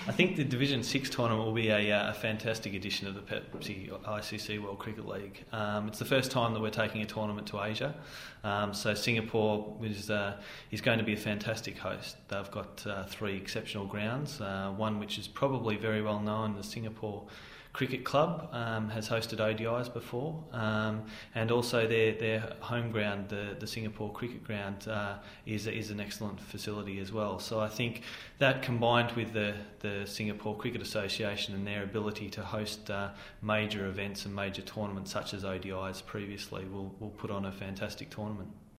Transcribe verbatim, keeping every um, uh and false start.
I think the Division Six tournament will be a, uh, a fantastic addition of the Pepsi I C C World Cricket League. Um, it's the first time that we're taking a tournament to Asia, um, so Singapore is uh, is going to be a fantastic host. They've got uh, three exceptional grounds, uh, one which is probably very well known, the Singapore Cricket Club, um, has hosted O D Is before, um, and also their their home ground, the, the Singapore Cricket Ground, uh, is is an excellent facility as well. So I think that, combined with the, the Singapore Cricket Association and their ability to host uh, major events and major tournaments such as O D Is previously, will will put on a fantastic tournament.